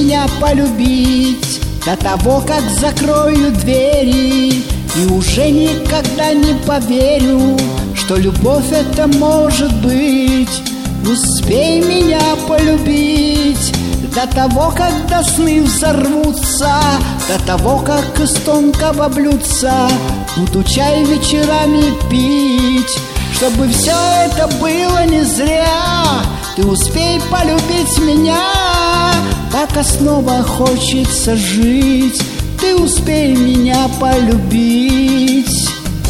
меня полюбить до того, как закрою двери. И уже никогда не поверю, что любовь это может быть. Успей меня полюбить до того, когда сны взорвутся, до того, как из тонкого блюдца буду чай вечерами пить. Чтобы все это было не зря, ты успей полюбить меня, пока снова хочется жить. Ты успей меня полюбить.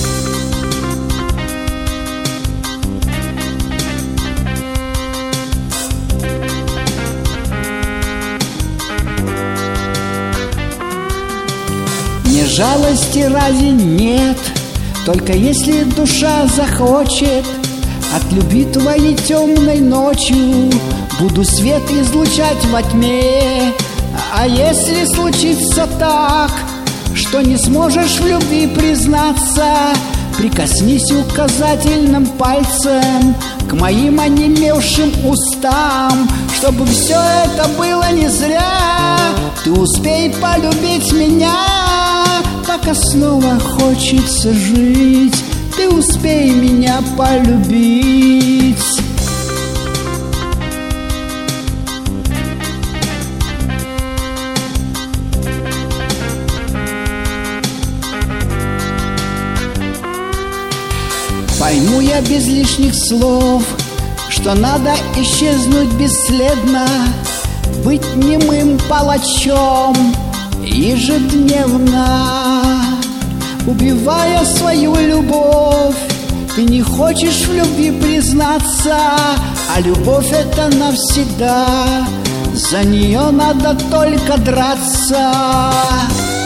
Не жалости ради нет, только если душа захочет. От любви твоей темной ночью буду свет излучать во тьме. А если случится так, что не сможешь в любви признаться, прикоснись указательным пальцем к моим онемевшим устам. Чтобы все это было не зря, ты успей полюбить меня, пока снова хочется жить. Ты успей меня полюбить. Пойму я без лишних слов, что надо исчезнуть бесследно, быть немым палачом ежедневно. Убивая свою любовь, ты не хочешь в любви признаться, а любовь это навсегда, за нее надо только драться.